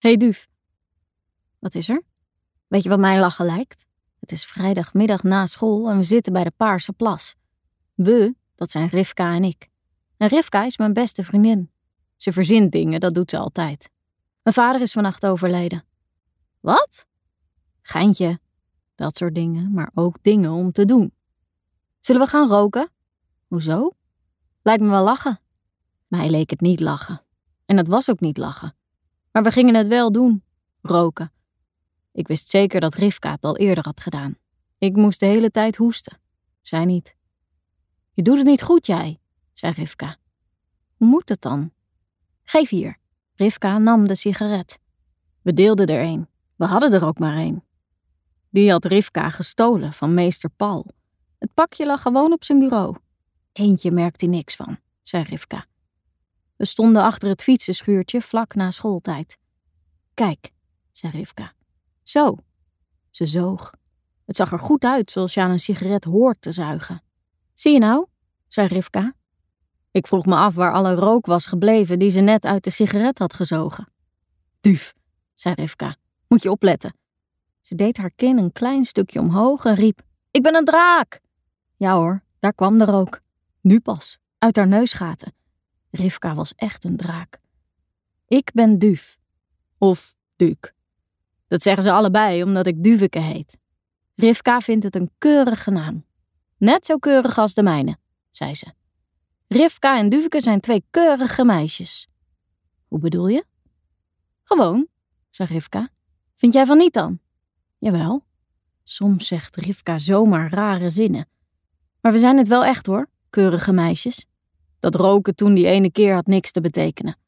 Hey Duf. Wat is er? Weet je wat mijn lachen lijkt? Het is vrijdagmiddag na school en we zitten bij de Paarse Plas. We, dat zijn Rivka en ik. En Rivka is mijn beste vriendin. Ze verzint dingen, dat doet ze altijd. Mijn vader is vannacht overleden. Wat? Geintje. Dat soort dingen, maar ook dingen om te doen. Zullen we gaan roken? Hoezo? Lijkt me wel lachen. Mij leek het niet lachen. En het was ook niet lachen. Maar we gingen het wel doen. Roken. Ik wist zeker dat Rivka het al eerder had gedaan. Ik moest de hele tijd hoesten. Zij niet. Je doet het niet goed, jij, zei Rivka. Hoe moet het dan? Geef hier. Rivka nam de sigaret. We deelden er een. We hadden er ook maar één. Die had Rivka gestolen van meester Paul. Het pakje lag gewoon op zijn bureau. Eentje merkte hij niks van, zei Rivka. We stonden achter het fietsenschuurtje vlak na schooltijd. Kijk, zei Rivka. Zo. Ze zoog. Het zag er goed uit zoals je aan een sigaret hoort te zuigen. Zie je nou, zei Rivka. Ik vroeg me af waar alle rook was gebleven die ze net uit de sigaret had gezogen. Duf, zei Rivka. Moet je opletten. Ze deed haar kin een klein stukje omhoog en riep. Ik ben een draak! Ja hoor, daar kwam de rook. Nu pas, uit haar neusgaten. Rivka was echt een draak. Ik ben Duf. Of Duuk. Dat zeggen ze allebei omdat ik Duveke heet. Rivka vindt het een keurige naam. Net zo keurig als de mijne, zei ze. Rivka en Duveke zijn 2 keurige meisjes. Hoe bedoel je? Gewoon, zei Rivka. Vind jij van niet dan? Jawel. Soms zegt Rivka zomaar rare zinnen. Maar we zijn het wel echt hoor, keurige meisjes. Dat roken toen die ene keer had niks te betekenen.